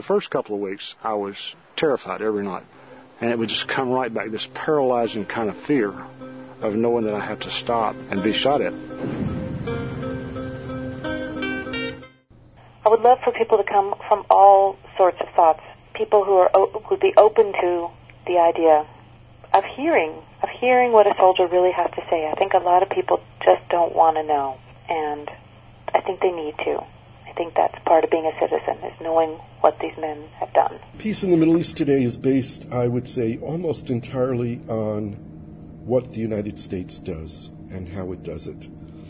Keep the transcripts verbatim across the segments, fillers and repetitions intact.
first couple of weeks, I was terrified every night. And it would just come right back, this paralyzing kind of fear of knowing that I have to stop and be shot at. I would love for people to come from all sorts of thoughts, people who are who would be open to the idea of hearing, of hearing what a soldier really has to say. I think a lot of people just don't want to know, and I think they need to. I think that's part of being a citizen, is knowing what these men have done. Peace in the Middle East today is based, I would say, almost entirely on what the United States does and how it does it.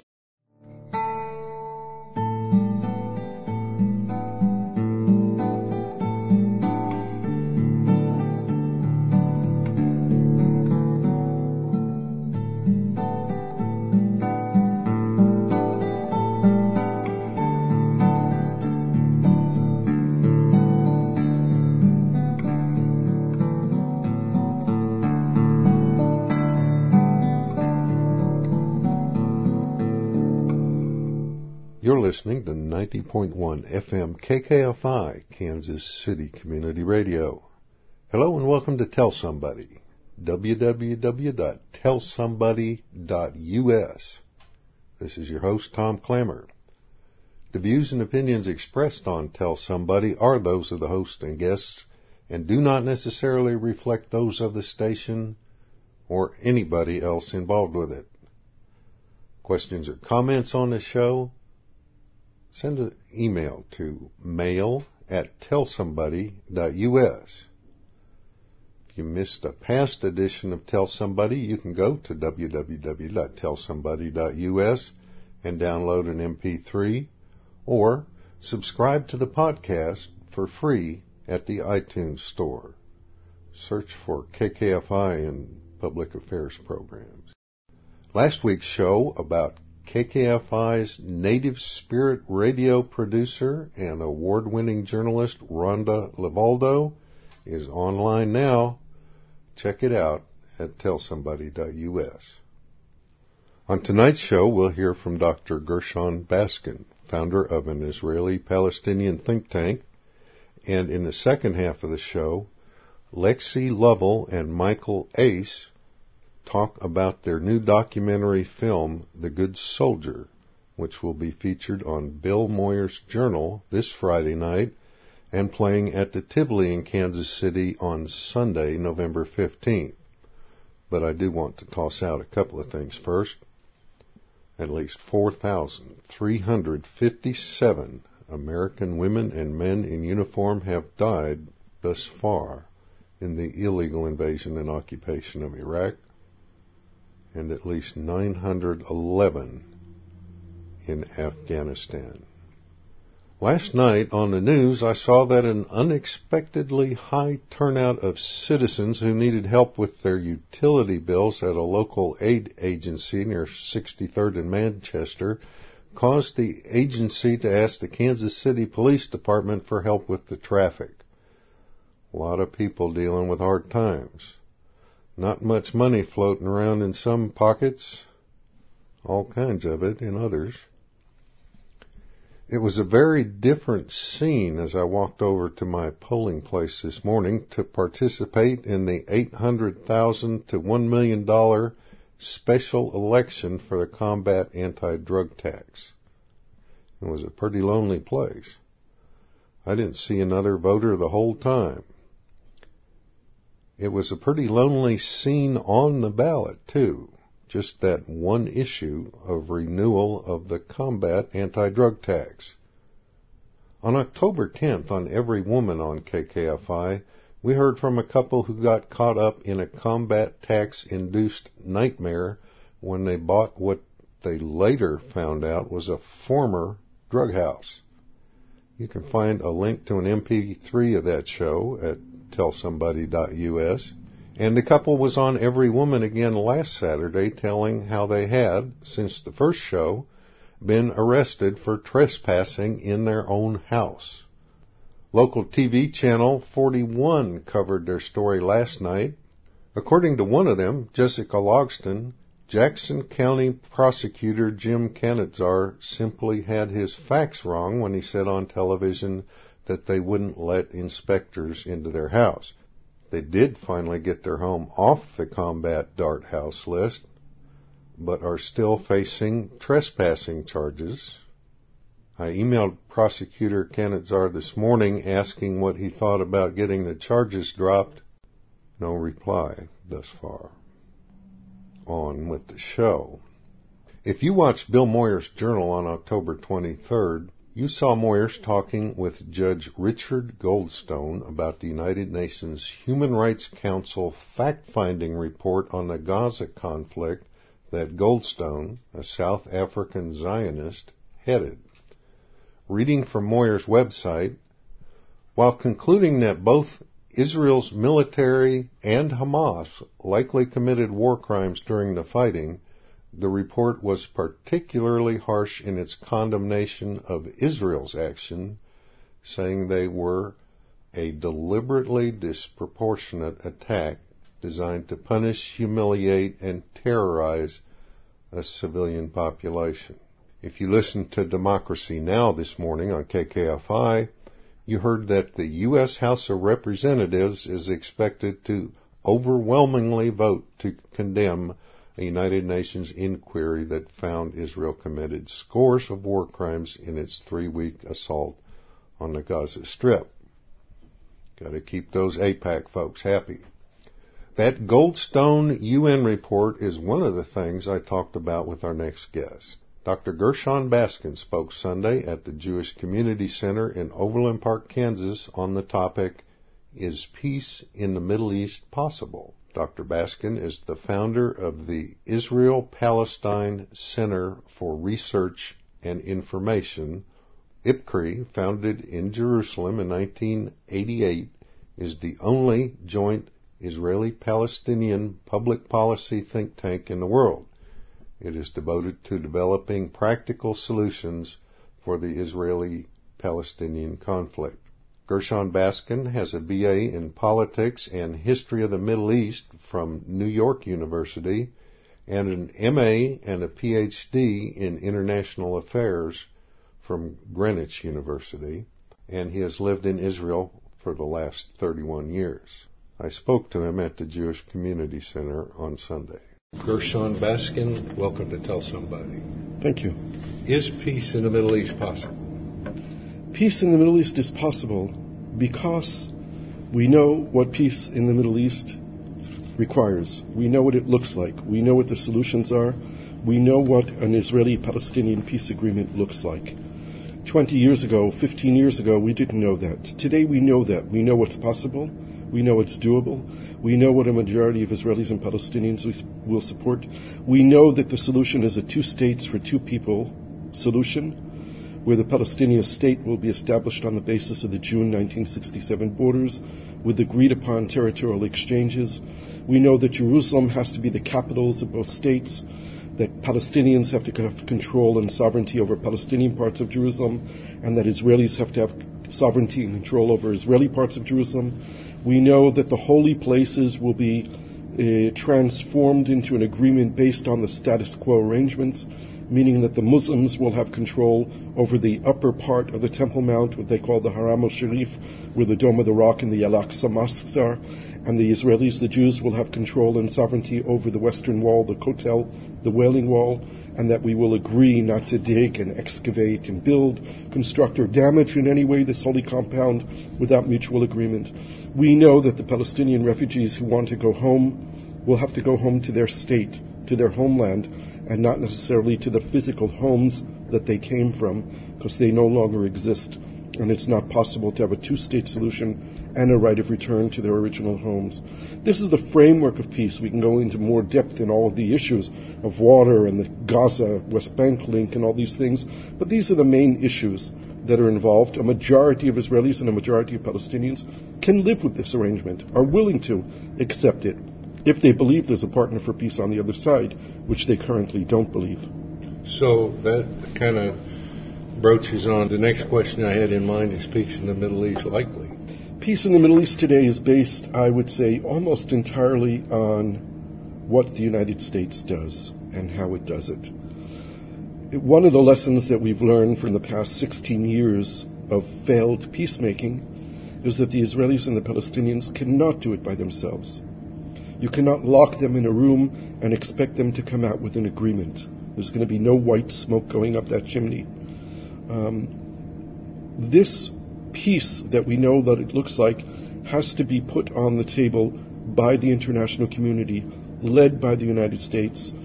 Listening to ninety point one F M K K F I, Kansas City Community Radio. Hello and welcome to Tell Somebody, w w w dot tell somebody dot u s. This is your host, Tom Clammer. The views and opinions expressed on Tell Somebody are those of the host and guests and do not necessarily reflect those of the station or anybody else involved with it. Questions or comments on the show? Send an email to mail at tell somebody dot u s. If you missed a past edition of Tell Somebody, you can go to w w w dot tell somebody dot u s and download an M P three, or subscribe to the podcast for free at the iTunes Store. Search for K K F I in Public Affairs Programs. Last week's show about K K F I's Native Spirit radio producer and award-winning journalist Rhonda Livaldo is online now. Check it out at tell somebody dot u s. On tonight's show, we'll hear from Doctor Gershon Baskin, founder of an Israeli-Palestinian think tank, and in the second half of the show, Lexi Lovell and Michael Ace talk about their new documentary film, The Good Soldier, which will be featured on Bill Moyer's Journal this Friday night and playing at the Tivoli in Kansas City on Sunday, November fifteenth. But I do want to toss out a couple of things first. At least four thousand three hundred fifty-seven American women and men in uniform have died thus far in the illegal invasion and occupation of Iraq, and at least nine hundred eleven in Afghanistan. Last night on the news, I saw that an unexpectedly high turnout of citizens who needed help with their utility bills at a local aid agency near sixty-third and Manchester caused the agency to ask the Kansas City Police Department for help with the traffic. A lot of people dealing with hard times. Not much money floating around in some pockets, all kinds of it in others. It was a very different scene as I walked over to my polling place this morning to participate in the eight hundred thousand dollars to one million dollars special election for the combat anti-drug tax. It was a pretty lonely place. I didn't see another voter the whole time. It was a pretty lonely scene on the ballot, too. Just that one issue of renewal of the combat anti-drug tax. On October tenth, on Every Woman on K K F I, we heard from a couple who got caught up in a combat tax-induced nightmare when they bought what they later found out was a former drug house. You can find a link to an M P three of that show at tell somebody dot u s. And the couple was on Every Woman again last Saturday telling how they had, since the first show, been arrested for trespassing in their own house. Local T V channel forty-one covered their story last night. According to one of them, Jessica Logston, Jackson County prosecutor Jim Kanitzar simply had his facts wrong when he said on television that they wouldn't let inspectors into their house. They did finally get their home off the Combat Dart House list, but are still facing trespassing charges. I emailed Prosecutor Kenneth Czar this morning asking what he thought about getting the charges dropped. No reply thus far. On with the show. If you watched Bill Moyers' Journal on October twenty-third, you saw Moyers talking with Judge Richard Goldstone about the United Nations Human Rights Council fact-finding report on the Gaza conflict that Goldstone, a South African Zionist, headed. Reading from Moyers' website, while concluding that both Israel's military and Hamas likely committed war crimes during the fighting, the report was particularly harsh in its condemnation of Israel's action, saying they were a deliberately disproportionate attack designed to punish, humiliate, and terrorize a civilian population. If you listened to Democracy Now! This morning on K K F I, you heard that the U S House of Representatives is expected to overwhelmingly vote to condemn a United Nations inquiry that found Israel committed scores of war crimes in its three-week assault on the Gaza Strip. Got to keep those AIPAC folks happy. That Goldstone U N report is one of the things I talked about with our next guest. Doctor Gershon Baskin spoke Sunday at the Jewish Community Center in Overland Park, Kansas on the topic, Is Peace in the Middle East Possible? Doctor Baskin is the founder of the Israel-Palestine Center for Research and Information. I P C R I, founded in Jerusalem in nineteen eighty-eight, is the only joint Israeli-Palestinian public policy think tank in the world. It is devoted to developing practical solutions for the Israeli-Palestinian conflict. Gershon Baskin has a B A in Politics and History of the Middle East from New York University and an M A and a P H D in International Affairs from Greenwich University, and he has lived in Israel for the last thirty-one years. I spoke to him at the Jewish Community Center on Sunday. Gershon Baskin, welcome to Tell Somebody. Thank you. Is peace in the Middle East possible? Peace in the Middle East is possible because we know what peace in the Middle East requires. We know what it looks like. We know what the solutions are. We know what an Israeli-Palestinian peace agreement looks like. Twenty years ago, fifteen years ago, we didn't know that. Today we know that. We know what's possible. We know it's doable. We know what a majority of Israelis and Palestinians will support. We know that the solution is a two states for two people solution, where the Palestinian state will be established on the basis of the June nineteen sixty-seven borders with agreed upon territorial exchanges. We know that Jerusalem has to be the capitals of both states, that Palestinians have to have control and sovereignty over Palestinian parts of Jerusalem, and that Israelis have to have sovereignty and control over Israeli parts of Jerusalem. We know that the holy places will be uh, transformed into an agreement based on the status quo arrangements, meaning that the Muslims will have control over the upper part of the Temple Mount, what they call the Haram al-Sharif, where the Dome of the Rock and the Al-Aqsa mosques are, and the Israelis, the Jews, will have control and sovereignty over the Western Wall, the Kotel, the Wailing Wall, and that we will agree not to dig and excavate and build, construct, or damage in any way this holy compound without mutual agreement. We know that the Palestinian refugees who want to go home will have to go home to their state, to their homeland, and not necessarily to the physical homes that they came from, because they no longer exist, and it's not possible to have a two-state solution and a right of return to their original homes. This is the framework of peace. We can go into more depth in all of the issues of water and the Gaza-West Bank link and all these things, but these are the main issues that are involved. A majority of Israelis and a majority of Palestinians can live with this arrangement, are willing to accept it, if they believe there's a partner for peace on the other side, which they currently don't believe. So that kind of broaches on the next question I had in mind. Is peace in the Middle East likely? Peace in the Middle East today is based, I would say, almost entirely on what the United States does and how it does it. One of the lessons that we've learned from the past sixteen years of failed peacemaking is that the Israelis and the Palestinians cannot do it by themselves. You cannot lock them in a room and expect them to come out with an agreement. There's going to be no white smoke going up that chimney. Um, this peace that we know that it looks like has to be put on the table by the international community, led by the United States,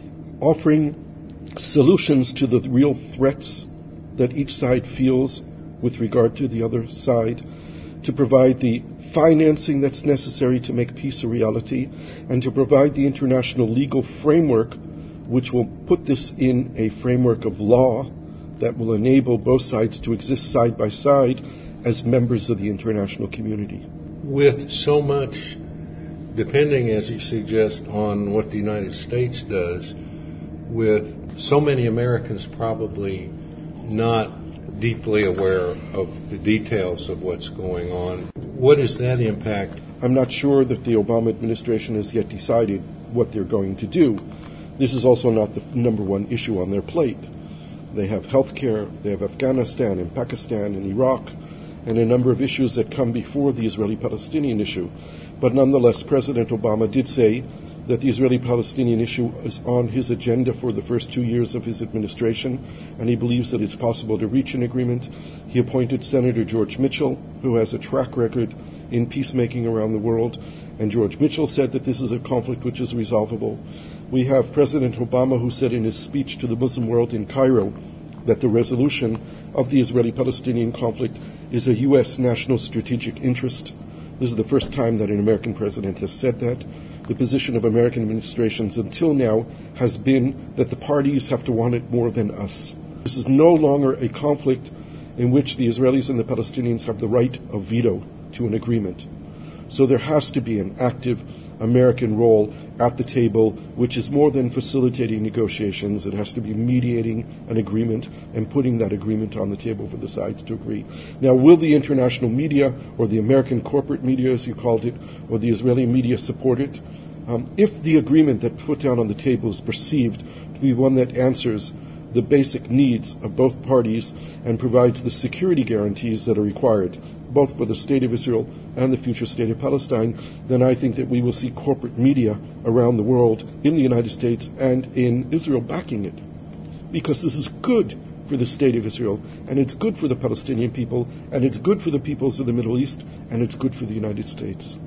offering solutions to the real threats that each side feels with regard to the other side, to provide the financing that's necessary to make peace a reality, and to provide the international legal framework which will put this in a framework of law that will enable both sides to exist side by side as members of the international community. With so much depending, as you suggest, on what the United States does, with so many Americans probably not deeply aware of the details of what's going on, what is that impact? I'm not sure that the Obama administration has yet decided what they're going to do. This is also not the number one issue on their plate. They have health care, they have Afghanistan and Pakistan and Iraq, and a number of issues that come before the Israeli-Palestinian issue. But nonetheless, President Obama did say that the Israeli-Palestinian issue is on his agenda for the first two years of his administration, and he believes that it's possible to reach an agreement. He appointed Senator George Mitchell, who has a track record in peacemaking around the world, and George Mitchell said that this is a conflict which is resolvable. We have President Obama, who said in his speech to the Muslim world in Cairo that the resolution of the Israeli-Palestinian conflict is a U S national strategic interest. This is the first time that an American president has said that. The position of American administrations until now has been that the parties have to want it more than us. This is no longer a conflict in which the Israelis and the Palestinians have the right of veto to an agreement. So there has to be an active American role at the table, which is more than facilitating negotiations. It has to be mediating an agreement and putting that agreement on the table for the sides to agree. Now, will the international media, or the American corporate media, as you called it, or the Israeli media support it? Um, if the agreement that put down on the table is perceived to be one that answers the basic needs of both parties and provides the security guarantees that are required, both for the State of Israel and the future State of Palestine, then I think that we will see corporate media around the world, in the United States and in Israel, backing it. Because this is good for the State of Israel, and it's good for the Palestinian people, and it's good for the peoples of the Middle East, and it's good for the United States.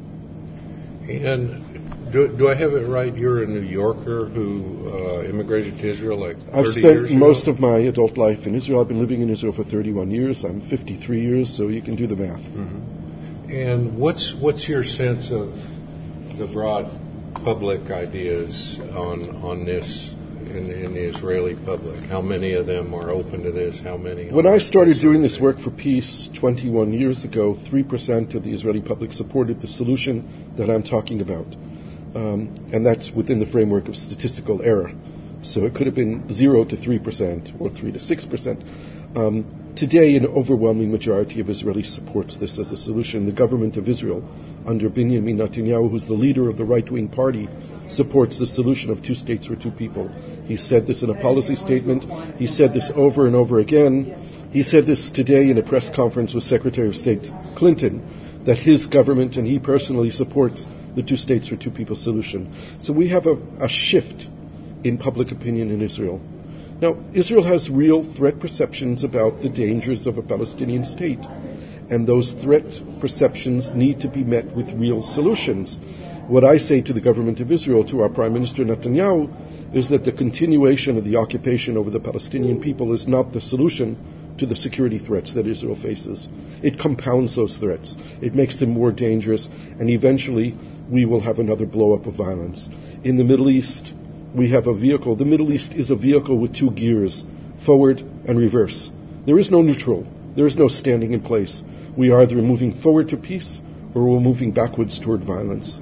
And do, do I have it right? You're a New Yorker who uh, immigrated to Israel like thirty I've years spent ago? most of my adult life in Israel. I've been living in Israel for thirty-one years. I'm fifty-three years, so you can do the math. Mm-hmm. And what's what's your sense of the broad public ideas on on this in, in the Israeli public? How many of them are open to this? How many? When I started doing this work for peace twenty-one years ago, three percent of the Israeli public supported the solution that I'm talking about. Um, and that's within the framework of statistical error. So it could have been zero to three percent or three to six percent. Um, today, an overwhelming majority of Israelis supports this as a solution. The government of Israel, under Benjamin Netanyahu, who's the leader of the right-wing party, supports the solution of two states for two people. He said this in a policy statement. He said this over and over again. He said this today in a press conference with Secretary of State Clinton, that his government and he personally supports the two states for two people solution. So we have a, a shift in public opinion in Israel. Now, Israel has real threat perceptions about the dangers of a Palestinian state, and those threat perceptions need to be met with real solutions. What I say to the government of Israel, to our Prime Minister Netanyahu, is that the continuation of the occupation over the Palestinian people is not the solution to the security threats that Israel faces. It compounds those threats. It makes them more dangerous, and eventually we will have another blow-up of violence. In the Middle East, we have a vehicle. The Middle East is a vehicle with two gears, forward and reverse. There is no neutral. There is no standing in place. We are either moving forward to peace or we're moving backwards toward violence.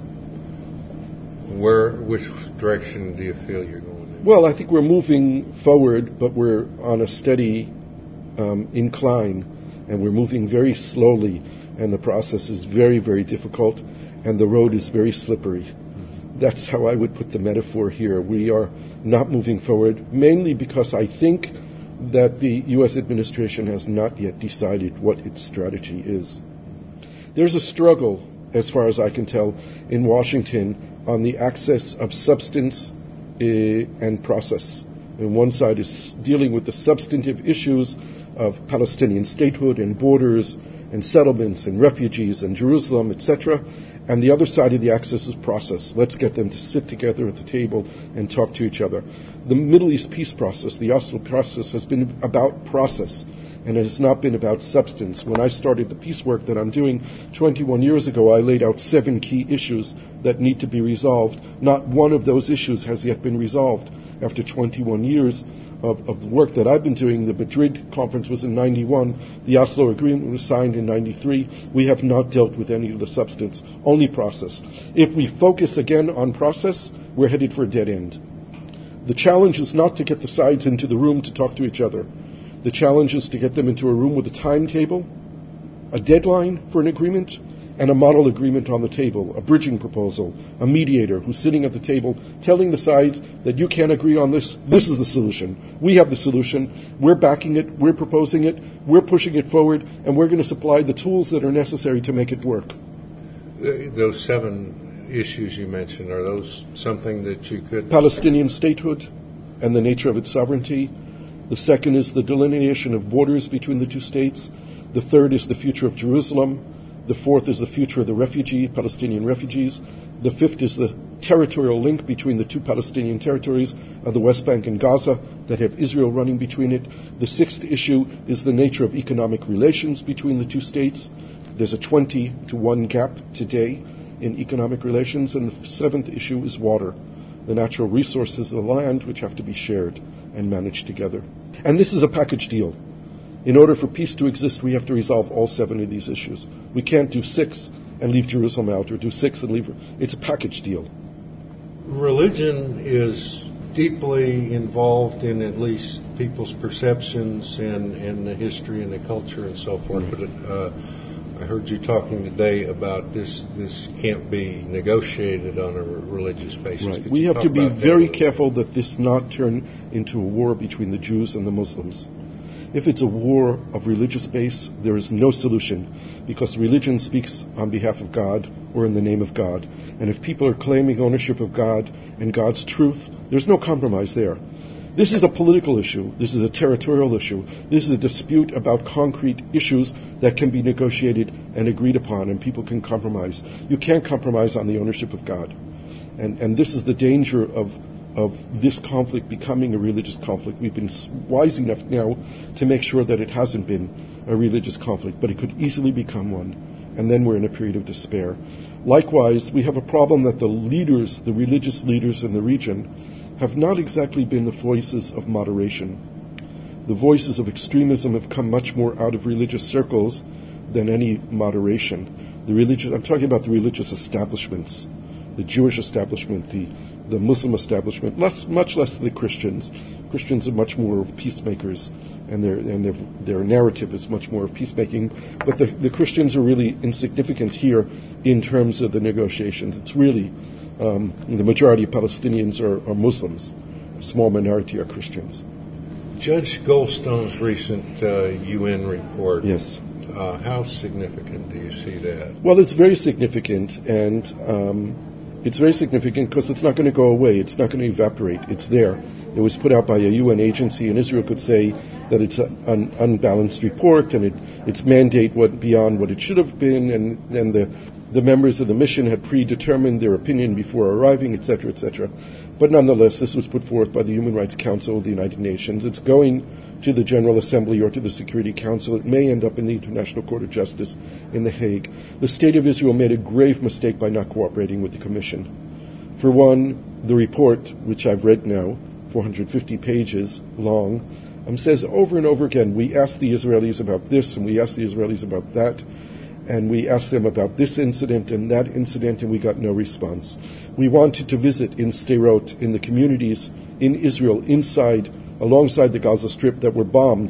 Where, which direction do you feel you're going in? Well, I think we're moving forward, but we're on a steady um, incline, and we're moving very slowly, and the process is very, very difficult, and the road is very slippery. That's how I would put the metaphor here. We are not moving forward, mainly because I think that the U S administration has not yet decided what its strategy is. There's a struggle, as far as I can tell, in Washington on the access of substance uh, and process. And one side is dealing with the substantive issues of Palestinian statehood and borders and settlements and refugees and Jerusalem, et cetera. And the other side of the axis is process. Let's get them to sit together at the table and talk to each other. The Middle East peace process, the Oslo process, has been about process, and it has not been about substance. When I started the peace work that I'm doing twenty-one years ago, I laid out seven key issues that need to be resolved. Not one of those issues has yet been resolved. After twenty-one years of, of the work that I've been doing, the Madrid conference was in ninety-one, the Oslo Agreement was signed in ninety-three. We have not dealt with any of the substance, only process. If we focus again on process, we're headed for a dead end. The challenge is not to get the sides into the room to talk to each other. The challenge is to get them into a room with a timetable, a deadline for an agreement, and a model agreement on the table, a bridging proposal, a mediator who's sitting at the table telling the sides that you can't agree on this, this is the solution. We have the solution. We're backing it. We're proposing it. We're pushing it forward, and we're going to supply the tools that are necessary to make it work. Those seven issues you mentioned, are those something that you could... Palestinian statehood and the nature of its sovereignty. The second is the delineation of borders between the two states. The third is the future of Jerusalem. The fourth is the future of the refugee, Palestinian refugees. The fifth is the territorial link between the two Palestinian territories of the West Bank and Gaza that have Israel running between it. The sixth issue is the nature of economic relations between the two states. There's a twenty to one gap today in economic relations. And the seventh issue is water, the natural resources of the land which have to be shared and managed together. And this is a package deal. In order for peace to exist, we have to resolve all seven of these issues. We can't do six and leave Jerusalem out, or do six and leave... It's a package deal. Religion is deeply involved in at least people's perceptions and, and the history and the culture and so forth. But uh, I heard you talking today about this this can't be negotiated on a religious basis. Right. We have to be very careful that this not turn into a war between the Jews and the Muslims. If it's a war of religious base, there is no solution, because religion speaks on behalf of God or in the name of God. And if people are claiming ownership of God and God's truth, there's no compromise there. This is a political issue. This is a territorial issue. This is a dispute about concrete issues that can be negotiated and agreed upon, and people can compromise. You can't compromise on the ownership of God. And, and this is the danger of of this conflict becoming a religious conflict. We've been wise enough now to make sure that it hasn't been a religious conflict, but it could easily become one, and then we're in a period of despair. Likewise, we have a problem that the leaders, the religious leaders in the region, have not exactly been the voices of moderation. The voices of extremism have come much more out of religious circles than any moderation. The religious, I'm talking about the religious establishments, the Jewish establishment, the the Muslim establishment, less, much less the Christians. Christians are much more of peacemakers, and their and their their narrative is much more of peacemaking. But the, the Christians are really insignificant here in terms of the negotiations. It's really um, the majority of Palestinians are, are Muslims. A small minority are Christians. Judge Goldstone's recent uh, U N report. Yes. Uh, how significant do you see that? Well, it's very significant, and um, it's very significant because it's not going to go away. It's not going to evaporate. It's there. It was put out by a U N agency, and Israel could say that it's an un- unbalanced report, and it, its mandate went beyond what it should have been, and then the, the members of the mission had predetermined their opinion before arriving, et cetera, et cetera. But nonetheless, this was put forth by the Human Rights Council of the United Nations. It's going to the General Assembly or to the Security Council. It may end up in the International Court of Justice in The Hague. The State of Israel made a grave mistake by not cooperating with the Commission. For one, the report, which I've read now, four hundred fifty pages long, um, says over and over again, we asked the Israelis about this and we asked the Israelis about that, and we asked them about this incident and that incident, and we got no response. We wanted to visit in Sderot, in the communities in Israel, inside, alongside the Gaza Strip that were bombed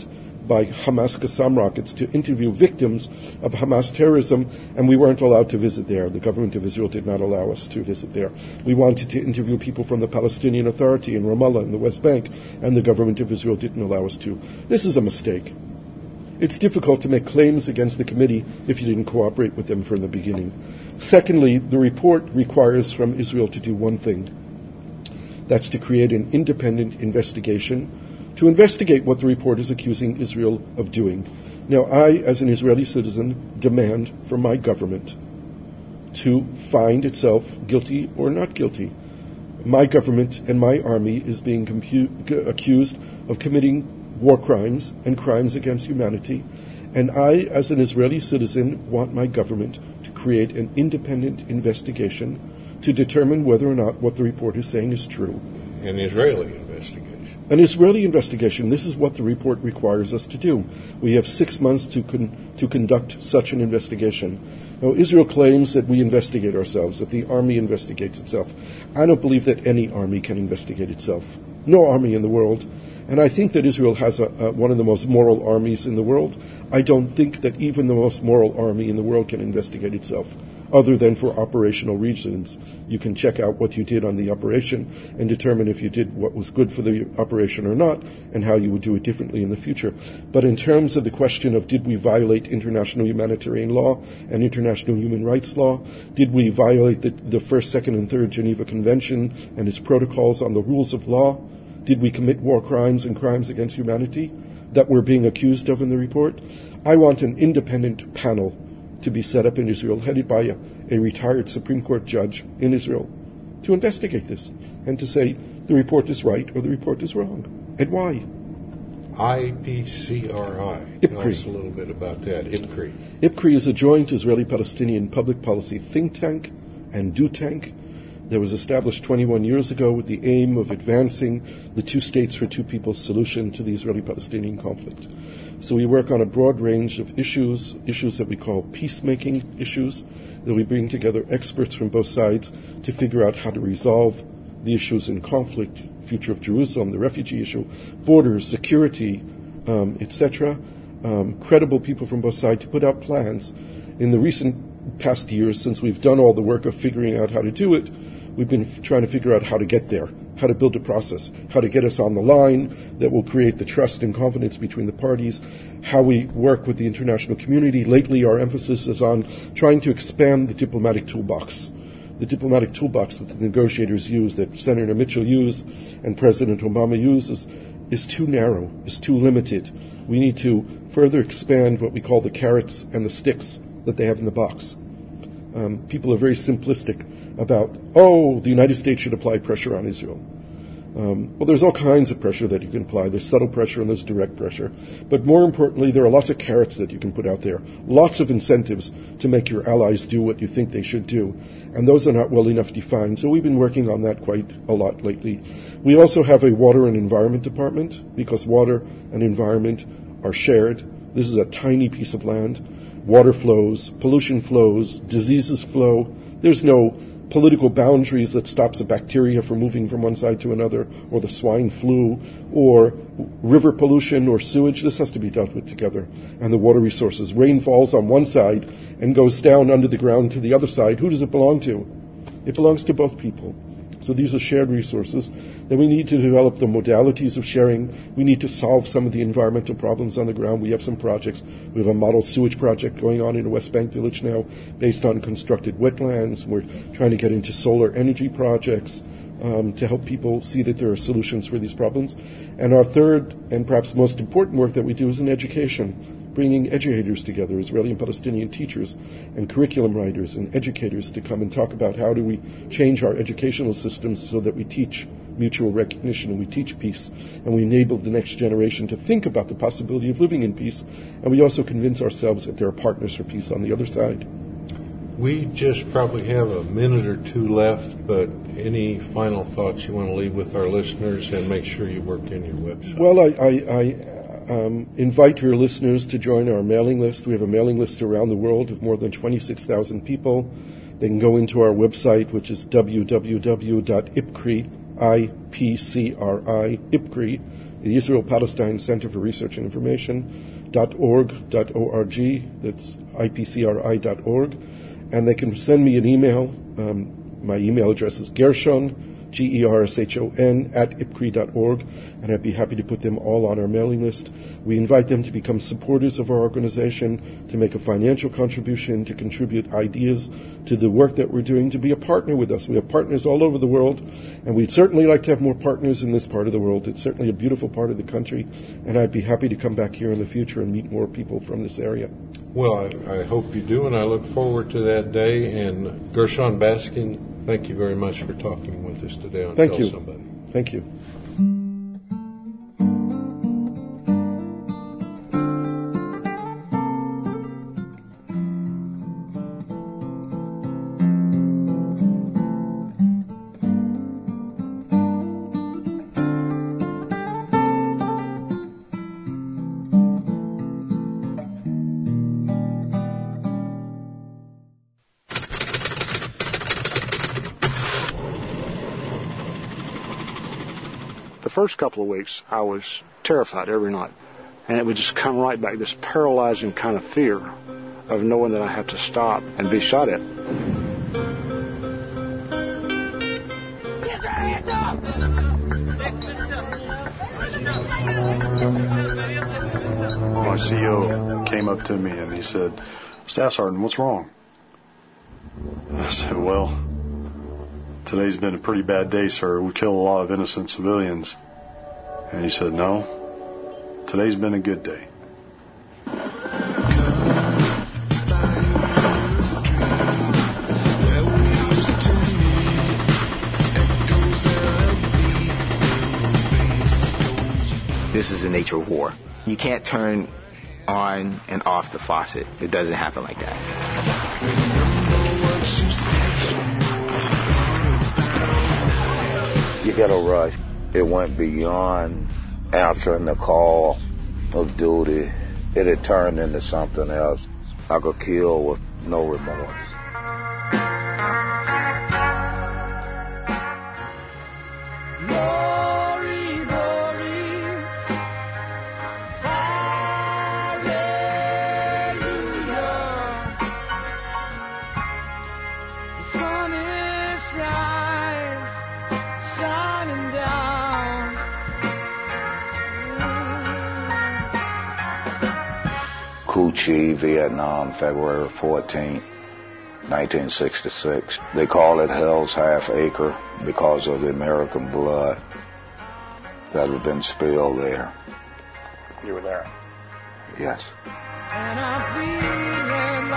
by Hamas Qassam rockets to interview victims of Hamas terrorism, and we weren't allowed to visit there. The government of Israel did not allow us to visit there. We wanted to interview people from the Palestinian Authority in Ramallah in the West Bank, and the government of Israel didn't allow us to. This is a mistake. It's difficult to make claims against the committee if you didn't cooperate with them from the beginning. Secondly, the report requires from Israel to do one thing. That's to create an independent investigation to investigate what the report is accusing Israel of doing. Now, I, as an Israeli citizen, demand from my government to find itself guilty or not guilty. My government and my army is being compu- accused of committing war crimes and crimes against humanity, and I, as an Israeli citizen, want my government to create an independent investigation to determine whether or not what the report is saying is true. An Israeli investigation. An Israeli investigation. This is what the report requires us to do. We have six months to con- to conduct such an investigation. Now, Israel claims that we investigate ourselves, that the army investigates itself. I don't believe that any army can investigate itself. No army in the world. And I think that Israel has a, a, one of the most moral armies in the world. I don't think that even the most moral army in the world can investigate itself, other than for operational reasons. You can check out what you did on the operation and determine if you did what was good for the operation or not, and how you would do it differently in the future. But in terms of the question of did we violate international humanitarian law and international human rights law, did we violate the, the first, second, and third Geneva Convention and its protocols on the rules of law, did we commit war crimes and crimes against humanity that we're being accused of in the report? I want an independent panel to be set up in Israel, headed by a, a retired Supreme Court judge in Israel, to investigate this and to say the report is right or the report is wrong, and why. I P C R I. I P C R I. Tell us a little bit about that. I P C R I. I P C R I is a joint Israeli-Palestinian public policy think tank and do tank that was established twenty-one years ago with the aim of advancing the two states for two peoples solution to the Israeli-Palestinian conflict. So we work on a broad range of issues, issues that we call peacemaking issues, that we bring together experts from both sides to figure out how to resolve the issues in conflict, future of Jerusalem, the refugee issue, borders, security, um, et cetera. Um, credible people from both sides to put out plans. In the recent past years, since we've done all the work of figuring out how to do it, we've been f- trying to figure out how to get there, how to build a process, how to get us on the line that will create the trust and confidence between the parties, how we work with the international community. Lately, our emphasis is on trying to expand the diplomatic toolbox. The diplomatic toolbox that the negotiators use, that Senator Mitchell used and President Obama uses, is too narrow, is too limited. We need to further expand what we call the carrots and the sticks that they have in the box. Um, people are very simplistic about, oh, the United States should apply pressure on Israel. Um, well, there's all kinds of pressure that you can apply. There's subtle pressure and there's direct pressure. But more importantly, there are lots of carrots that you can put out there, lots of incentives to make your allies do what you think they should do. And those are not well enough defined. So we've been working on that quite a lot lately. We also have a water and environment department, because water and environment are shared. This is a tiny piece of land. Water flows, pollution flows, diseases flow. There's no political boundaries that stops a bacteria from moving from one side to another, or the swine flu, or river pollution or sewage. This has to be dealt with together. And the water resources. Rain falls on one side and goes down under the ground to the other side. Who does it belong to? It belongs to both people. So these are shared resources. Then we need to develop the modalities of sharing. We need to solve some of the environmental problems on the ground. We have some projects. We have a model sewage project going on in a West Bank village now based on constructed wetlands. We're trying to get into solar energy projects um, to help people see that there are solutions for these problems. And our third and perhaps most important work that we do is in education, bringing educators together, Israeli and Palestinian teachers and curriculum writers and educators to come and talk about how do we change our educational systems so that we teach mutual recognition and we teach peace and we enable the next generation to think about the possibility of living in peace, and we also convince ourselves that there are partners for peace on the other side. We just probably have a minute or two left, but any final thoughts you want to leave with our listeners, and make sure you work in your website? Well, I... I, I Um, invite your listeners to join our mailing list. We have a mailing list around the world of more than twenty-six thousand people. They can go into our website, which is w w w dot I P C R I, I P C R I, I P C R I, the Israel Palestine Center for Research and Information, .org, .org, that's I P C R I dot org, and they can send me an email. Um, my email address is Gershon, G E R S H O N, at I P C R I dot org, and I'd be happy to put them all on our mailing list. We invite them to become supporters of our organization, to make a financial contribution, to contribute ideas to the work that we're doing, to be a partner with us. We have partners all over the world, and we'd certainly like to have more partners in this part of the world. It's certainly a beautiful part of the country, and I'd be happy to come back here in the future and meet more people from this area. Well, I, I hope you do, and I look forward to that day. And Gershon Baskin, thank you very much for talking with us today on Thank Tell you. Somebody. Thank you. The first couple of weeks, I was terrified every night. And it would just come right back, this paralyzing kind of fear of knowing that I have to stop and be shot at. My C O came up to me and he said, "Staff Sergeant, what's wrong?" I said, "Well, today's been a pretty bad day, sir. We killed a lot of innocent civilians." And he said, "No, today's been a good day." This is the nature of war. You can't turn on and off the faucet. It doesn't happen like that. You got to rush. It went beyond answering the call of duty. It had turned into something else. I could kill with no remorse. Cu Chi, Vietnam, February fourteenth, nineteen sixty-six. They call it Hell's Half Acre because of the American blood that had been spilled there. You were there? Yes. And I'm feeling,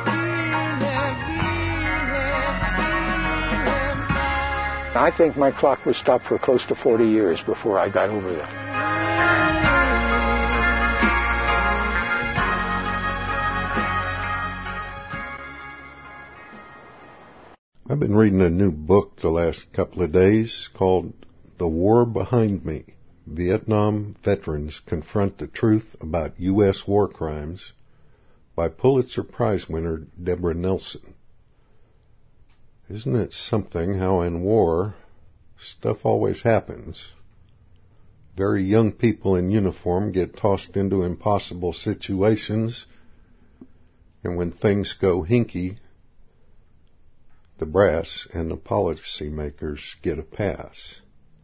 feeling, feeling. I think my clock was stopped for close to forty years before I got over that. I've been reading a new book the last couple of days called The War Behind Me. Vietnam Veterans Confront the Truth About U S War Crimes by Pulitzer Prize winner Deborah Nelson. Isn't it something how in war stuff always happens? Very young people in uniform get tossed into impossible situations, and when things go hinky, the brass and the policy makers get a pass.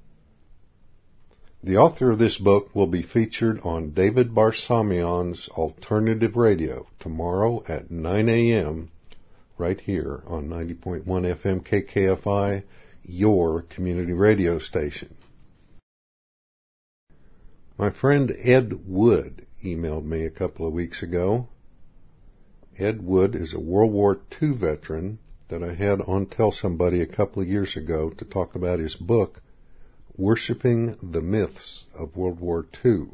The author of this book will be featured on David Barsamian's Alternative Radio tomorrow at nine a.m. right here on ninety point one F M K K F I, your community radio station. My friend Ed Wood emailed me a couple of weeks ago. Ed Wood is a World War Two veteran that I had on Tell Somebody a couple of years ago to talk about his book, Worshipping the Myths of World War Two.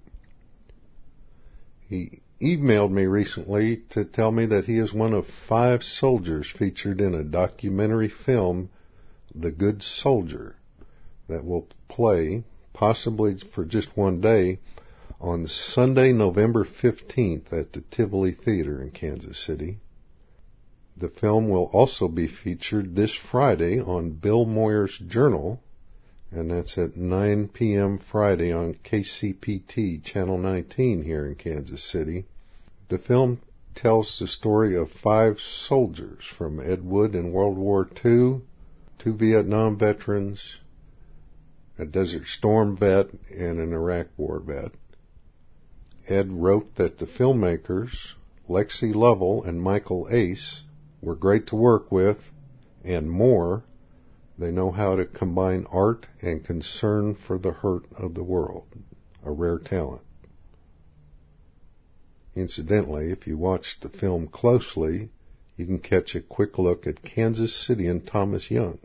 He emailed me recently to tell me that he is one of five soldiers featured in a documentary film, The Good Soldier, that will play, possibly for just one day, on Sunday, November fifteenth at the Tivoli Theater in Kansas City. The film will also be featured this Friday on Bill Moyer's Journal, and that's at nine p.m. Friday on K C P T Channel nineteen here in Kansas City. The film tells the story of five soldiers from Ed Wood in World War Two, two Vietnam veterans, a Desert Storm vet, and an Iraq War vet. Ed wrote that the filmmakers, Lexi Lovell and Michael Ace, were great to work with, and more, they know how to combine art and concern for the hurt of the world, a rare talent. Incidentally, if you watch the film closely, you can catch a quick look at Kansas City and Thomas Young.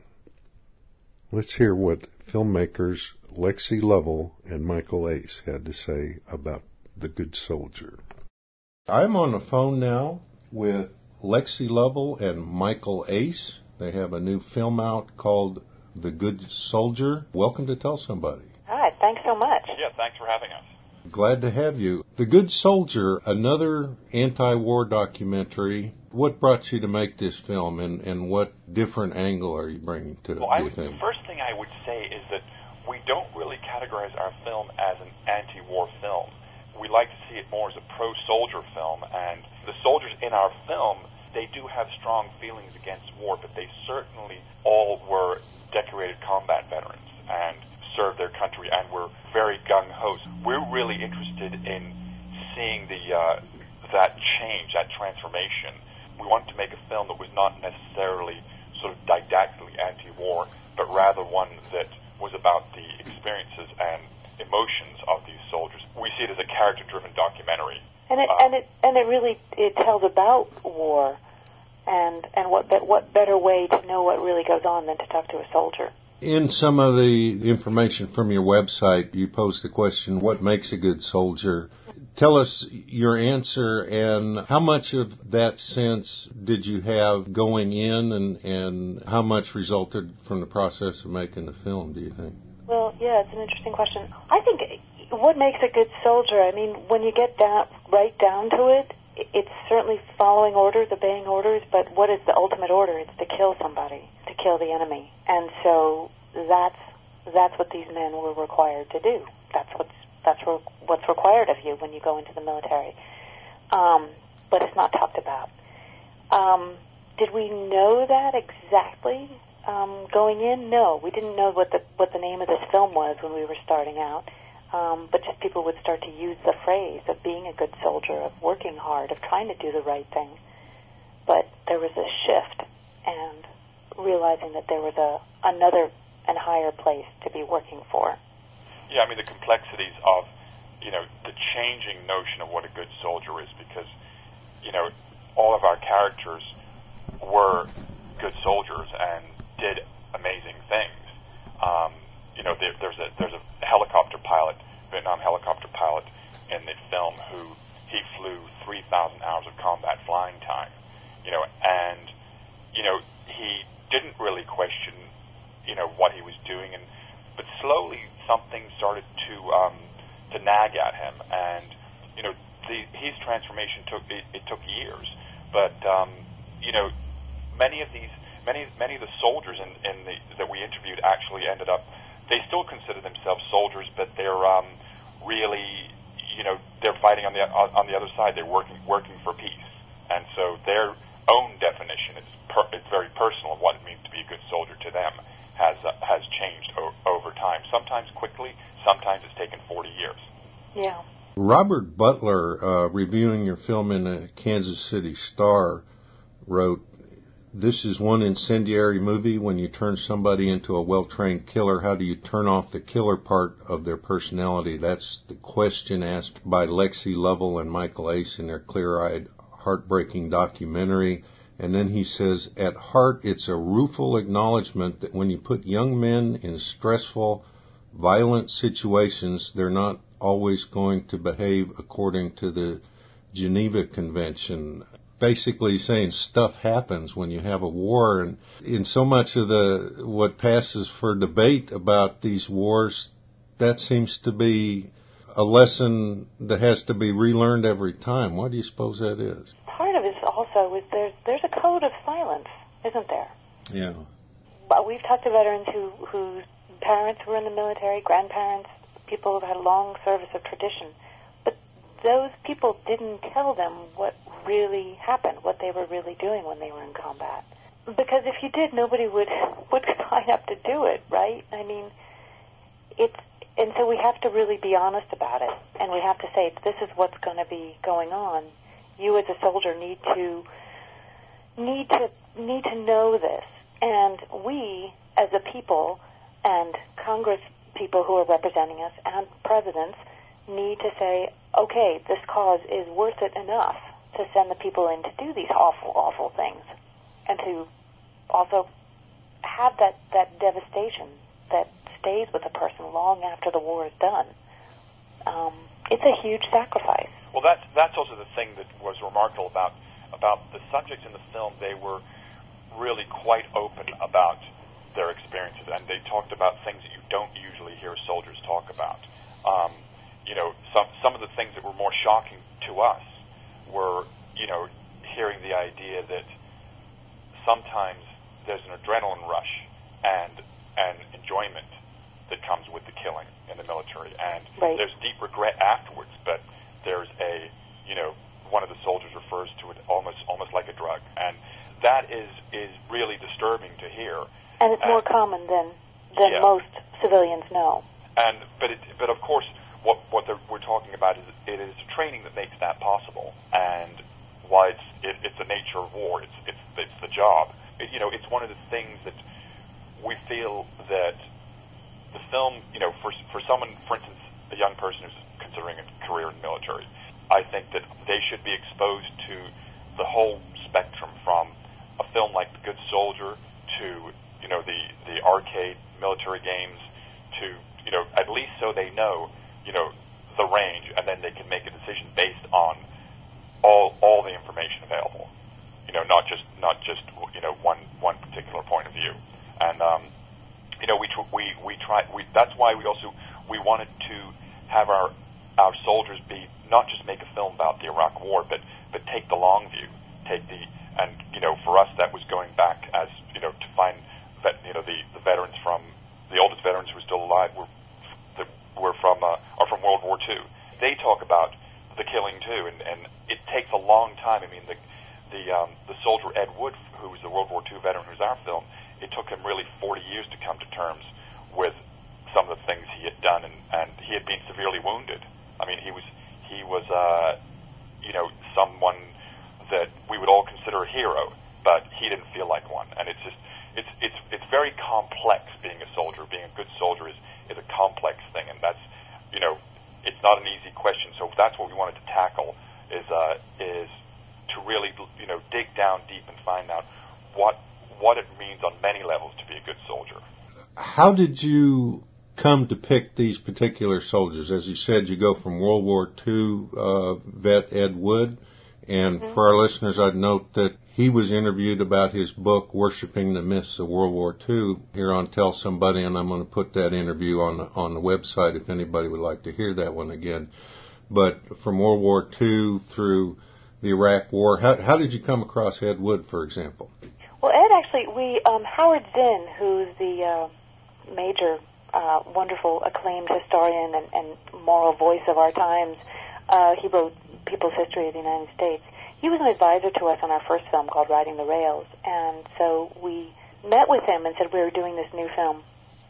Let's hear what filmmakers Lexi Lovell and Michael Ace had to say about The Good Soldier. I'm on the phone now with Lexi Lovell and Michael Ace. They have a new film out called The Good Soldier. Welcome to Tell Somebody. Hi, thanks so much. Yeah, thanks for having us. Glad to have you. The Good Soldier, another anti-war documentary. What brought you to make this film, and, and what different angle are you bringing to it, well, do I you would, think? The first thing I would say is that we don't really categorize our film as an anti-war film. We like to see it more as a pro-soldier film, and the soldiers in our film, they do have strong feelings against war, but they certainly all were decorated combat veterans and served their country and were very gung-ho. We're really interested in seeing the uh, that change, that transformation. We wanted to make a film that was not necessarily sort of didactically anti-war, but rather one that was about the experiences and emotions of these soldiers. We see it as a character-driven documentary. And it uh, and it and it really it tells about war, and and what be, what better way to know what really goes on than to talk to a soldier. In some of the information from your website, you posed the question, what makes a good soldier? Tell us your answer, and how much of that sense did you have going in, and, and how much resulted from the process of making the film, do you think? Well, yeah, it's an interesting question. I think what makes a good soldier, I mean, when you get down, right down to it, it's certainly following orders, obeying orders, but what is the ultimate order? It's to kill somebody, to kill the enemy. And so that's that's what these men were required to do. That's what's that's re- what's required of you when you go into the military. Um, but it's not talked about. Um, did we know that exactly um, going in? No, we didn't know what the what the name of this film was when we were starting out. Um, but just people would start to use the phrase of being a good soldier, of working hard, of trying to do the right thing. But there was a shift, and realizing that there was a another and higher place to be working for. Yeah, I mean, the complexities of, you know, the changing notion of what a good soldier is, because, you know, all of our characters were good soldiers and did amazing things. Um, you know, there, there's a there's a helicopter pilot, Vietnam helicopter pilot in the film who he flew three thousand hours of combat flying time, you know, and, you know, he didn't really question, you know, what he was doing, and but slowly something started to um, to nag at him, and, you know, the, his transformation took it, it took years, but um, you know, many of these many many of the soldiers in, in the that we interviewed actually ended up. They still consider themselves soldiers, but they're um, really, you know, they're fighting on the on the other side. They're working working for peace, and so their own definition is per, it's very personal of what it means to be a good soldier to them has uh, has changed o- over time. Sometimes quickly, sometimes it's taken forty years. Yeah. Robert Butler, uh, reviewing your film in the Kansas City Star, wrote, "This is one incendiary movie. When you turn somebody into a well-trained killer, how do you turn off the killer part of their personality?" That's the question asked by Lexi Lovell and Michael Ace in their clear-eyed, heartbreaking documentary. And then he says, "At heart, it's a rueful acknowledgement that when you put young men in stressful, violent situations, they're not always going to behave according to the Geneva Convention." Basically saying stuff happens when you have a war, and in so much of the what passes for debate about these wars, that seems to be a lesson that has to be relearned every time. What do you suppose that is? Part of it also is there's there's a code of silence, isn't there? Yeah. But we've talked to veterans who whose parents who were in the military, grandparents, people who had a long service of tradition. But those people didn't tell them what really happened, what they were really doing when they were in combat. Because if you did, nobody would would sign up to do it, right? I mean, it's and so we have to really be honest about it, and we have to say this is what's going to be going on. You as a soldier need to need to need to know this, and we as a people and Congress people who are representing us and presidents need to say, okay, this cause is worth it enough to send the people in to do these awful, awful things, and to also have that, that devastation that stays with a person long after the war is done. Um, it's a huge sacrifice. Well, that's that's also the thing that was remarkable about about the subjects in the film. They were really quite open about their experiences, and they talked about things that you don't usually hear soldiers talk about. Um, you know, some some of the things that were more shocking to us were, you know, hearing the idea that sometimes there's an adrenaline rush and and enjoyment that comes with the killing in the military, and right. there's deep regret afterwards. But there's a, you know, one of the soldiers refers to it almost almost like a drug, and that is is really disturbing to hear. And it's and, more common than than yeah. most civilians know. And but it, but of course, what what we're talking about is it is training that makes that possible. And while it's it, it's the nature of war, it's it's it's the job. It, you know, it's one of the things that we feel that the film, you know, for for someone, for instance, a young person who's considering a career in the military, I think that they should be exposed to the whole spectrum, from a film like The Good Soldier to, you know, the, the arcade military games, to, you know, at least so they know, you know, the range, and then they can make a decision based on all all the information available. You know, not just not just you know one one particular point of view. And um, you know, we tr- we we try. We, that's why we also we wanted to have our our soldiers be not just make a film about the Iraq War, but but take the long view, take the and you know for us that was going back as you know to find that you know the, the veterans from the oldest veterans who are still alive were that were from uh, are from World War Two. They talk about the killing too, and, and it takes a long time. I mean the the um, the soldier Ed Wood, who was the World War Two veteran, who's our film, it took him really forty years to come to terms with some of the things he had done, and, and he had been severely wounded. I mean, he was he was uh, you know someone that we would all consider a hero, but he didn't feel like one. And it's just it's it's it's very complex being a soldier. Being a good soldier is is a complex thing, and that's you know it's not an easy question. So that's what we wanted to tackle is uh, is to really you know dig down deep and find out what what it means on many levels to be a good soldier. How did you come to pick these particular soldiers? As you said, you go from World War Two uh, vet Ed Wood, and mm-hmm. for our listeners, I'd note that he was interviewed about his book, Worshipping the Myths of World War Two, here on Tell Somebody, and I'm going to put that interview on the, on the website if anybody would like to hear that one again. But from World War Two through the Iraq War, how, how did you come across Ed Wood, for example? Well, Ed, actually, we um, Howard Zinn, who's the uh, major, uh, wonderful, acclaimed historian and, and moral voice of our times, uh, he wrote People's History of the United States. He was an advisor to us on our first film called Riding the Rails, and so we met with him and said we were doing this new film,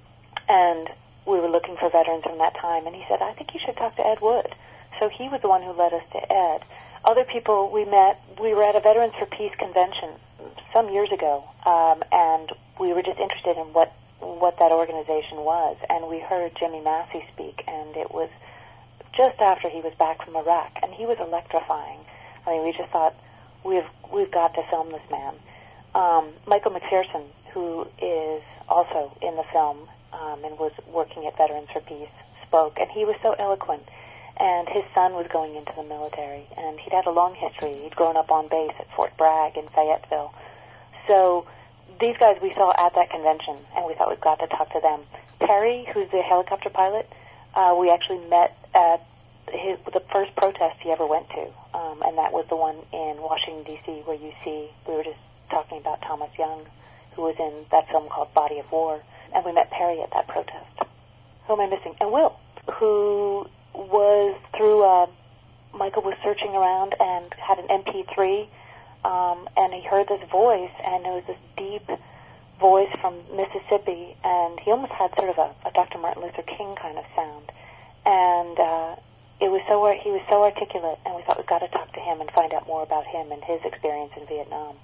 and we were looking for veterans from that time, and he said, I think you should talk to Ed Wood. So he was the one who led us to Ed. Other people we met, we were at a Veterans for Peace convention some years ago, um, and we were just interested in what what that organization was, and we heard Jimmy Massey speak, and it was just after he was back from Iraq, and he was electrifying. I mean, we just thought, we've we've got to film this man. Um, Michael McPherson, who is also in the film um, and was working at Veterans for Peace, spoke, and he was so eloquent. And his son was going into the military, and he'd had a long history. He'd grown up on base at Fort Bragg in Fayetteville. So these guys we saw at that convention, and we thought we've got to talk to them. Perry, who's the helicopter pilot, uh, we actually met at his, the first protest he ever went to, um, and that was the one in Washington, D C, where you see, we were just talking about Thomas Young, who was in that film called Body of War. and we met Perry at that protest. Who am I missing? And Will, who was through, uh, Michael was searching around and had an M P three, um, and he heard this voice, and it was this deep voice from Mississippi, and he almost had sort of a, a Doctor Martin Luther King kind of sound. And uh, it was so he was so articulate, and we thought we've got to talk to him and find out more about him and his experience in Vietnam.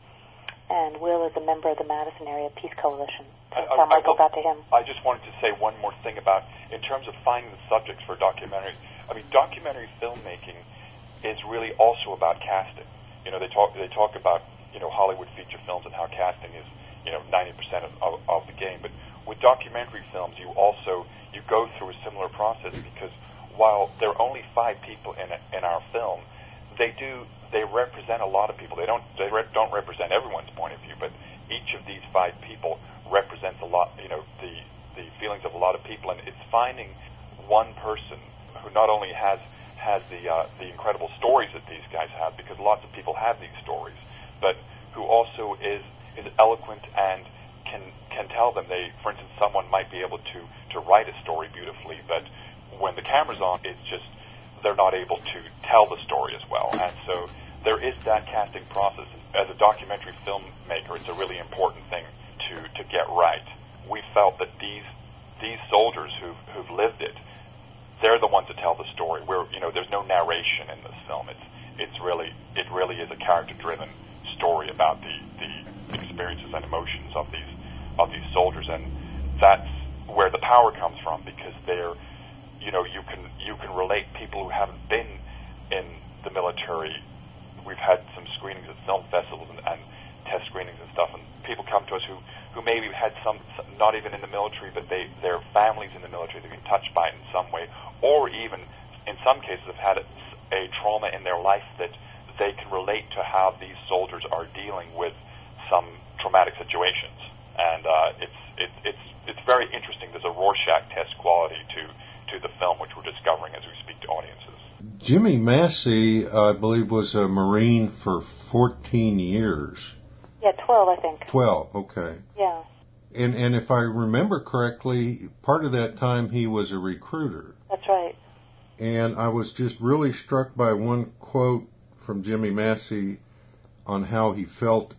And Will is a member of the Madison Area Peace Coalition. That's how Michael got to him. I just wanted to say one more thing about, in terms of finding the subjects for documentary. I mean, documentary filmmaking is really also about casting. You know, they talk they talk about, you know, Hollywood feature films and how casting is, you know, ninety percent of, of, of the game. But with documentary films, you also, you go through a similar process, because while there are only five people in in our film, they do, they represent a lot of people. They don't, they re- don't represent everyone's point of view, but each of these five people represents a lot, you know, the, the feelings of a lot of people. And it's finding one person who not only has, has the, uh, the incredible stories that these guys have, because lots of people have these stories, but who also is, is eloquent and can, can tell them. They, for instance, someone might be able to, to write a story beautifully, but when the camera's on, it's just, they're not able to tell the story as well. And so there is that casting process. As a documentary filmmaker, it's a really important thing to, to get right. We felt that these these soldiers who've, who've lived it, they're the ones that tell the story. We're, you know, there's no narration in this film. It's it's really it really is a character-driven story about the, the experiences and emotions of these of these soldiers, and that's where the power comes from, because they're, you know, you can you can relate people who haven't been in the military. We've had some screenings at film festivals and, and test screenings and stuff, and people come to us who, who maybe had some, not even in the military, but they their families in the military, they've been touched by it in some way, or even in some cases have had a, a trauma in their life that they can relate to how these soldiers are dealing with some traumatic situations. And uh, it's it, it's it's very interesting. There's a Rorschach test quality to to the film, which we're discovering as we speak to audiences. Jimmy Massey, I believe, was a Marine for fourteen years. Yeah, twelve, I think. twelve, okay. Yeah. And and if I remember correctly, part of that time he was a recruiter. That's right. And I was just really struck by one quote from Jimmy Massey on how he felt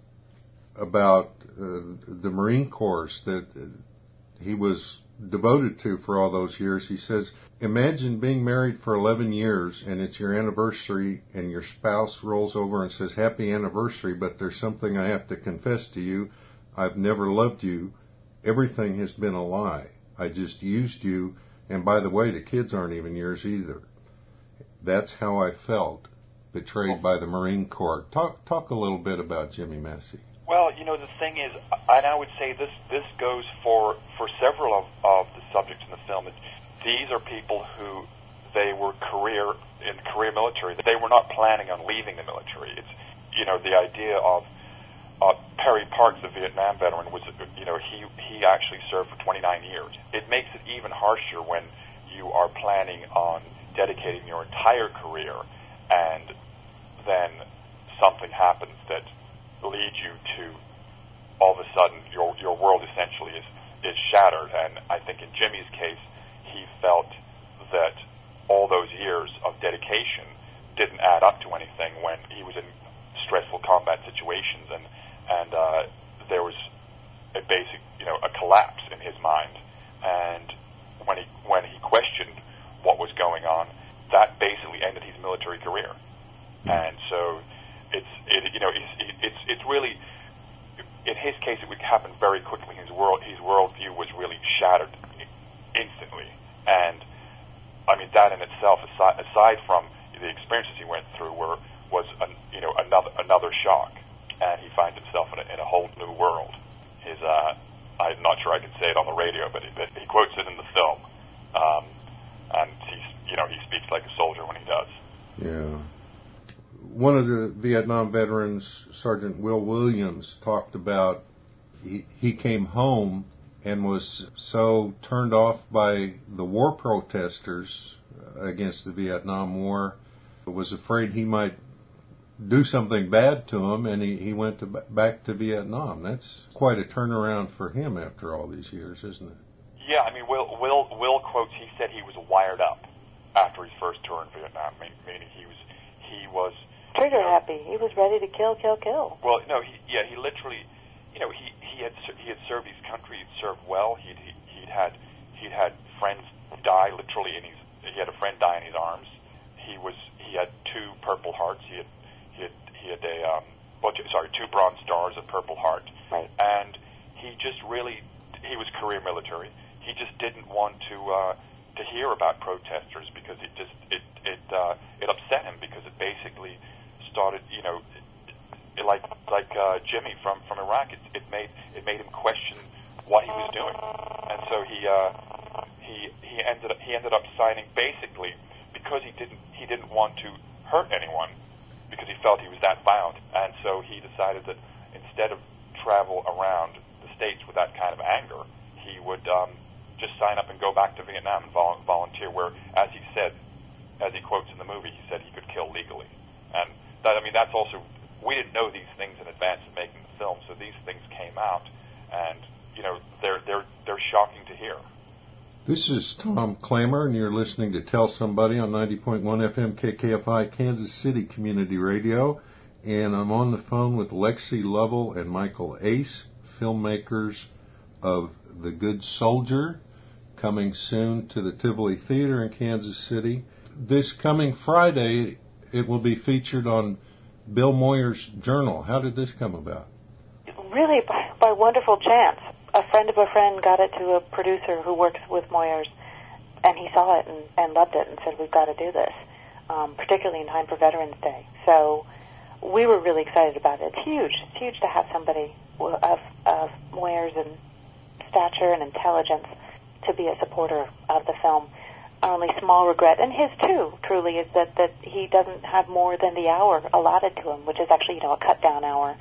about uh, the Marine Corps that he was devoted to for all those years. He says, imagine being married for eleven years and it's your anniversary and your spouse rolls over and says, happy anniversary, but there's something I have to confess to you. I've never loved you. Everything has been a lie. I just used you. And by the way, the kids aren't even yours either. That's how I felt, betrayed by the Marine Corps. Talk, talk a little bit about Jimmy Massey. Well, you know, the thing is, and I would say this this goes for, for several of, of the subjects in the film. These are people who, they were career, in career military. They were not planning on leaving the military. It's, you know, the idea of uh, Perry Parks, the Vietnam veteran, was, you know, he, he actually served for twenty-nine years. It makes it even harsher when you are planning on dedicating your entire career and then something happens that lead you to, all of a sudden, your your world essentially is, is shattered. And I think in Jimmy's case, he felt that all those years of dedication didn't add up to anything when he was in stressful combat situations, and and uh, there was a basic, you know, a collapse in his mind. And when he when he questioned what was going on, that basically ended his military career. And so it's it, you know it's it's it's really, in his case, it would happen very quickly. His world his worldview was really shattered instantly. And I mean, that in itself, aside, aside from the experiences he went through, were was an, you know another another shock, and he finds himself in a, in a whole new world. His uh, I'm not sure I can say it on the radio, but he, but he quotes it in the film, um, and he's you know he speaks like a soldier when he does. Yeah. One of the Vietnam veterans, Sergeant Will Williams, talked about he, he came home and was so turned off by the war protesters against the Vietnam War, was afraid he might do something bad to him, and he, he went to, back to Vietnam. That's quite a turnaround for him after all these years, isn't it? Yeah, I mean, Will, Will, Will quotes, he said he was wired up after his first tour in Vietnam, meaning he was, he was... Trigger you know, happy. He was ready to kill, kill, kill. Well, no, he, yeah, he literally, you know, he, he had he had served his country, he'd served well, he'd, he, he'd had, he'd had friends die literally in his, he had a friend die in his arms. He was, he had two Purple Hearts, he had, he had, he had a, um, well, sorry, two Bronze Stars, a Purple Heart. Right. And he just really, he was career military. He just didn't want to uh, to hear about protesters because it just it it uh, it upset him because it basically started, you know, it, it, like like uh, Jimmy from, from Iraq. It, it made it made him question what he was doing, and so he uh, he he ended up, he ended up signing basically because he didn't he didn't want to hurt anyone because he felt he was that violent, and so he decided that instead of travel around the States with that kind of anger, he would um, just sign up and go back to Vietnam and vol- volunteer, where, as he said, as he quotes in the movie, he said he could kill legally. And that, I mean, that's also, we didn't know these things in advance of making the film, so these things came out, and, you know, they're, they're, they're shocking to hear. This is Tom Clammer, and you're listening to Tell Somebody on ninety point one F M K K F I, Kansas City Community Radio. And I'm on the phone with Lexi Lovell and Michael Ace, filmmakers of The Good Soldier, coming soon to the Tivoli Theater in Kansas City. This coming Friday, it will be featured on Bill Moyer's Journal. How did this come about? Really, by, by wonderful chance. A friend of a friend got it to a producer who works with Moyers, and he saw it and, and loved it and said, we've got to do this, um, particularly in time for Veterans Day. So we were really excited about it. It's huge. It's huge to have somebody of, of Moyers and stature and intelligence to be a supporter of the film. Our only small regret, and his too, truly, is that, that he doesn't have more than the hour allotted to him, which is actually, you know, a cut-down hour.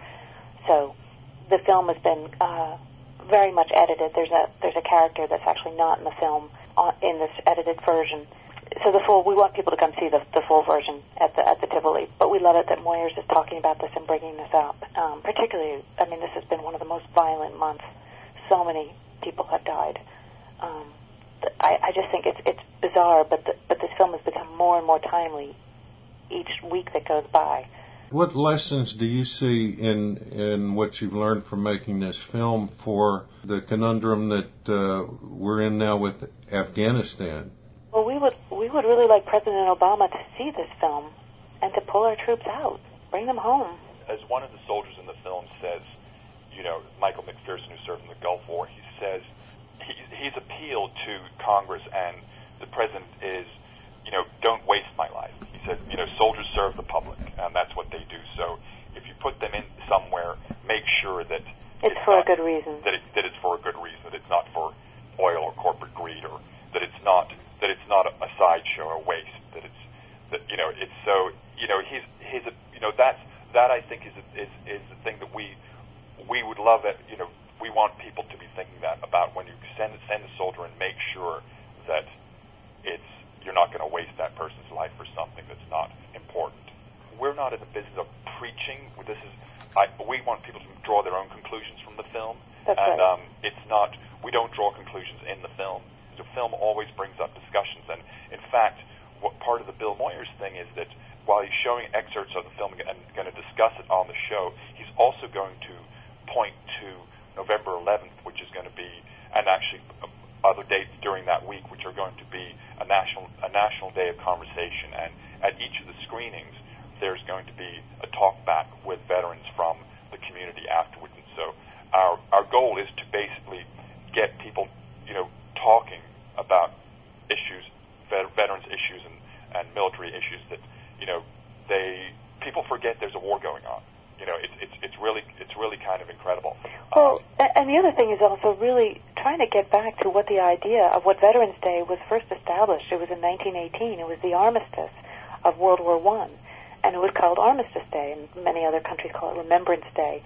So the film has been uh, very much edited. There's a there's a character that's actually not in the film on, in this edited version. So the full, we want people to come see the, the full version at the at the Tivoli. But we love it that Moyers is talking about this and bringing this up. Um, particularly, I mean, this has been one of the most violent months. So many people have died. Um, I, I just think it's it's bizarre, but the, but this film has become more and more timely each week that goes by. What lessons do you see in in what you've learned from making this film for the conundrum that uh, we're in now with Afghanistan? Well, we would we would really like President Obama to see this film and to pull our troops out, bring them home. As one of the soldiers in the film says, you know, Michael McPherson, who served in the Gulf War, he says he, he's appealed to Congress and the president is, you know, don't waste my life. He said, you know, soldiers serve the public, and that's what they do. So if you put them in somewhere, make sure that it's, it's for not, a good reason. That, it, that it's for a good reason. That it's not for oil or corporate greed, or that it's not that it's not a, a sideshow or waste. That it's that you know it's so you know he's his you know that's that I think is is is the thing that we we would love it. You know, we want people to be thinking that about when you send send a soldier and make sure that it's you're not going to waste that person's life for something that's not important. We're not in the business of preaching. This is, I, we want people to draw their own conclusions from the film. That's and right. um, it's not, we don't draw conclusions in the film. The film always brings up discussions. And in fact, what part of the Bill Moyers thing is that while he's showing excerpts of the film and going to discuss it on the show, he's also going to point to November eleventh, which is going to be, and actually other dates during that week, which are going to be a national a national day of conversation. And at each of the screenings, there's going to be a talk back with veterans from the community afterwards. And so our our goal is to basically get people, you know, talking about issues, vet, veterans issues and, and military issues that, you know, they people forget there's a war going on. You know, it's it's it's really it's really kind of incredible. Well, um, and the other thing is also really trying to get back to what the idea of what Veterans Day was first established. It was in nineteen eighteen. It was the armistice of World War One, and it was called Armistice Day, and many other countries call it Remembrance Day.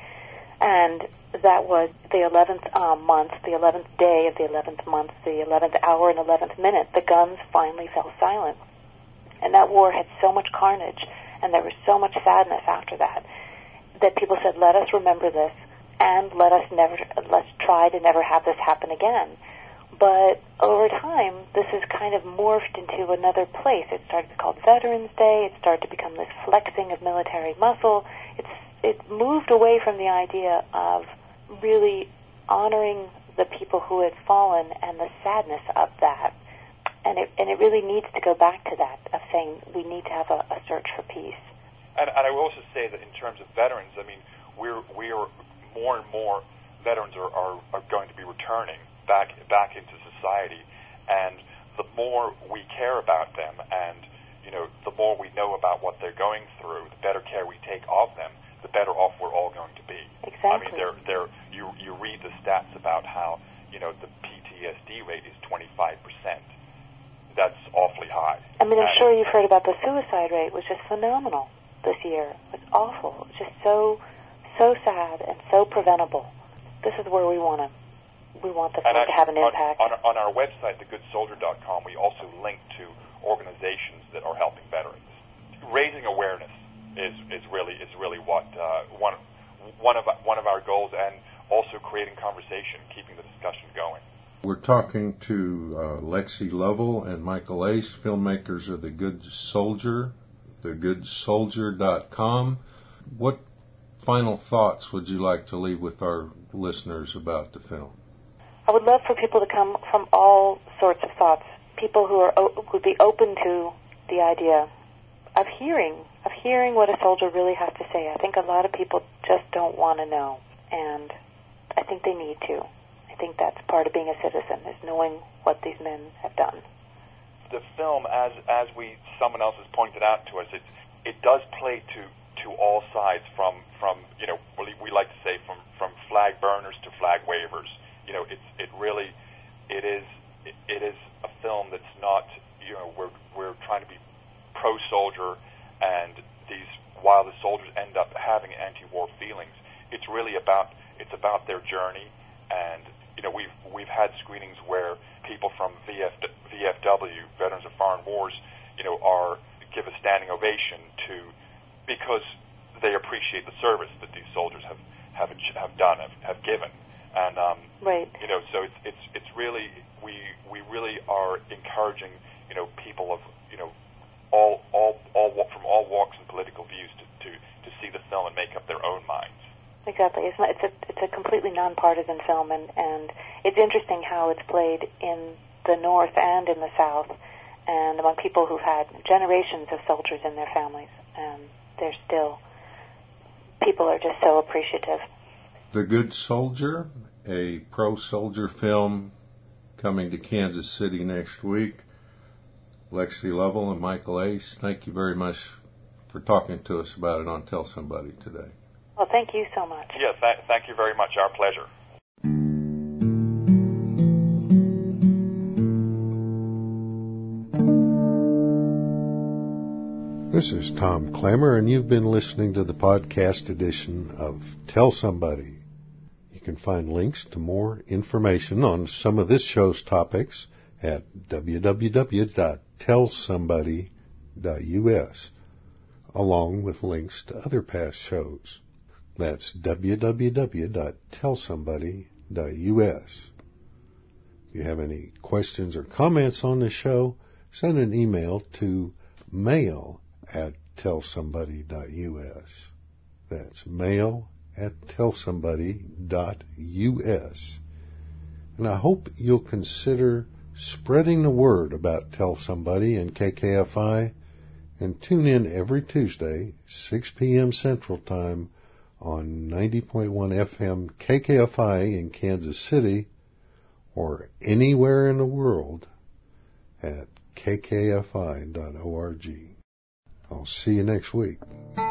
And that was the eleventh um, month, the eleventh day of the eleventh month, the eleventh hour and eleventh minute. The guns finally fell silent, and that war had so much carnage and there was so much sadness after that, that people said, let us remember this, and let us never, let's try to never have this happen again. But over time, this has kind of morphed into another place. It started to be called Veterans Day. It started to become this flexing of military muscle. It's it moved away from the idea of really honoring the people who had fallen and the sadness of that. And it and it really needs to go back to that, of saying we need to have a, a search for peace. And, and I will also say that in terms of veterans, I mean, we're we are more and more veterans are, are, are going to be returning back back into society, and the more we care about them, and you know, the more we know about what they're going through, the better care we take of them, the better off we're all going to be. Exactly. I mean, they're, they're, you you read the stats about how you know the P T S D rate is twenty-five percent. That's awfully high. I mean, I'm and, sure you've heard about the suicide rate, which is phenomenal this year. It's awful. It's just so so sad and so preventable. This is where we want to. We want the film I, to have an on, impact. On, on our website, the good soldier dot com, we also link to organizations that are helping veterans. Raising awareness is, is really is really what uh, one one of one of our goals, and also creating conversation, keeping the discussion going. We're talking to uh, Lexi Lovell and Michael Ace, filmmakers of The Good Soldier, the good soldier dot com. What final thoughts would you like to leave with our listeners about the film? I would love for people to come from all sorts of thoughts. People who are would be open to the idea of hearing, of hearing what a soldier really has to say. I think a lot of people just don't want to know, and I think they need to. I think that's part of being a citizen, is knowing what these men have done. The film, as as we someone else has pointed out to us, it it does play to to all sides, from from you know we, we like to say from from flag burners to flag wavers. You know, it's it really it is it, it is a film that's not, you know, we're we're trying to be pro soldier, and these, while the soldiers end up having anti-war feelings, it's really about it's about their journey. And you know, we've we've had screenings where people from V F, V F W, Veterans of Foreign Wars, you know, are give a standing ovation to, because they appreciate the service that these soldiers have have have done, have, have given. And um, right. you know, so it's it's it's really we we really are encouraging, you know, people of, you know, all all all from all walks and political views to, to, to see the film and make up their own minds. Exactly. It's not, it's a it's a completely nonpartisan film, and, and it's interesting how it's played in the North and in the South, and among people who've had generations of soldiers in their families, and they're still, people are just so appreciative. The Good Soldier, a pro-soldier film coming to Kansas City next week. Lexi Lovell and Michael Ace, thank you very much for talking to us about it on Tell Somebody today. Well, thank you so much. Yeah, th- thank you very much. Our pleasure. This is Tom Clammer, and you've been listening to the podcast edition of Tell Somebody. You can find links to more information on some of this show's topics at w w w dot tell somebody dot u s, along with links to other past shows. That's w w w dot tell somebody dot u s. If you have any questions or comments on the show, send an email to mail at tell somebody dot u s. That's mail at tell somebody dot u s. And I hope you'll consider spreading the word about Tell Somebody and K K F I, and tune in every Tuesday, six p.m. Central Time, on ninety point one F M K K F I in Kansas City, or anywhere in the world at k k f i dot org. I'll see you next week.